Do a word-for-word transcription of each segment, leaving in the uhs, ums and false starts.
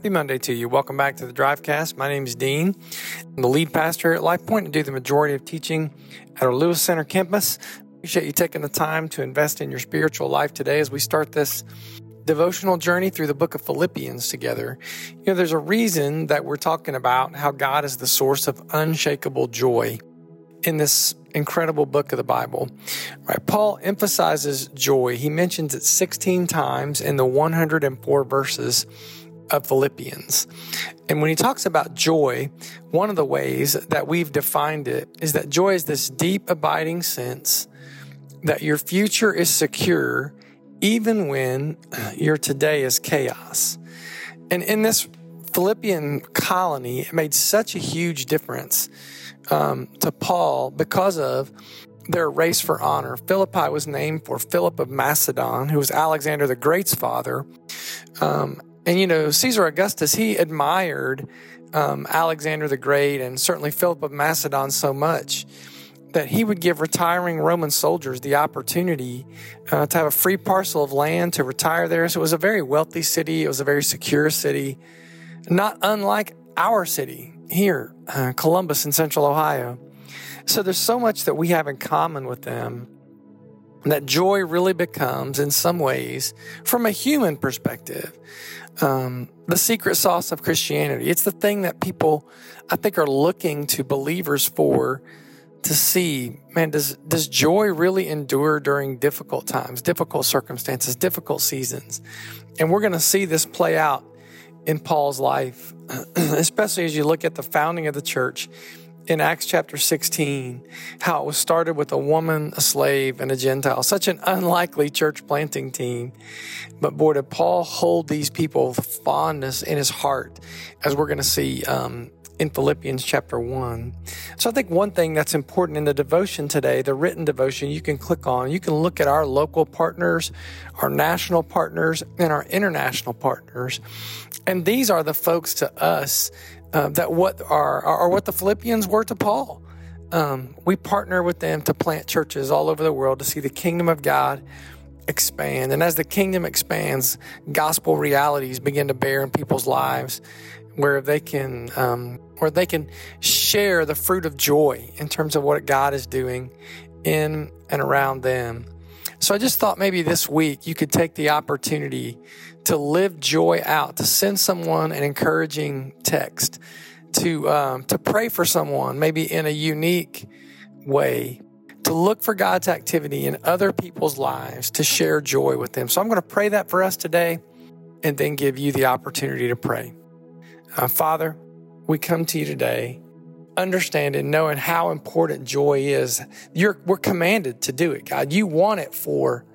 Happy Monday to you. Welcome back to the Drivecast. My name is Dean. I'm the lead pastor at Life Point and do the majority of teaching at our Lewis Center campus. Appreciate you taking the time to invest in your spiritual life today as we start this devotional journey through the book of Philippians together. You know, there's a reason that we're talking about how God is the source of unshakable joy in this incredible book of the Bible. Right? Paul emphasizes joy. He mentions it sixteen times in the one hundred four verses of Philippians. And when he talks about joy, one of the ways that we've defined it is that joy is this deep, abiding sense that your future is secure even when your today is chaos. And in this Philippian colony, it made such a huge difference um, to Paul because of their race for honor. Philippi was named for Philip of Macedon, who was Alexander the Great's father. Um, and, you know, Caesar Augustus, he admired um, Alexander the Great and certainly Philip of Macedon so much that he would give retiring Roman soldiers the opportunity uh, to have a free parcel of land to retire there. So it was a very wealthy city. It was a very secure city, not unlike our city here, uh, Columbus in Central Ohio. So there's so much that we have in common with them that joy really becomes, in some ways, from a human perspective, um, the secret sauce of Christianity. It's the thing that people, I think, are looking to believers for, to see, man, does does joy really endure during difficult times, difficult circumstances, difficult seasons? And we're going to see this play out in Paul's life, especially as you look at the founding of the church in Acts chapter sixteen, how it was started with a woman, a slave, and a Gentile. Such an unlikely church planting team. But boy, did Paul hold these people with fondness in his heart, as we're going to see um, in Philippians chapter one. So I think one thing that's important in the devotion today, the written devotion, you can click on, you can look at our local partners, our national partners, and our international partners. And these are the folks to us uh, that what are, are what the Philippians were to Paul. Um, we partner with them to plant churches all over the world to see the kingdom of God expand. And as the kingdom expands, gospel realities begin to bear in people's lives, where they can um, where they can share the fruit of joy in terms of what God is doing in and around them. So I just thought maybe this week you could take the opportunity to live joy out, to send someone an encouraging text, to um, to pray for someone maybe in a unique way, to look for God's activity in other people's lives, to share joy with them. So I'm going to pray that for us today and then give you the opportunity to pray. Uh, Father, we come to you today, understanding, knowing how important joy is. You're, we're commanded to do it, God. You want it for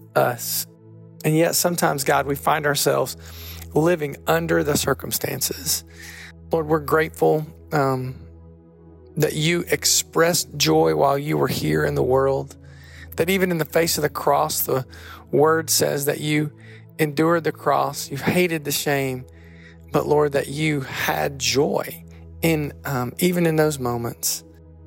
us. And yet sometimes, God, we find ourselves living under the circumstances. Lord, we're grateful um, that you expressed joy while you were here in the world, that even in the face of the cross, the word says that you endured the cross, you hated the shame, but Lord, that you had joy in um, even in those moments.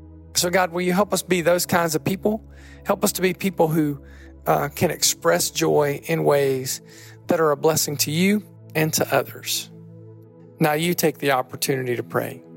So God, will you help us be those kinds of people? Help us to be people who uh, can express joy in ways that are a blessing to you and to others. Now you take the opportunity to pray.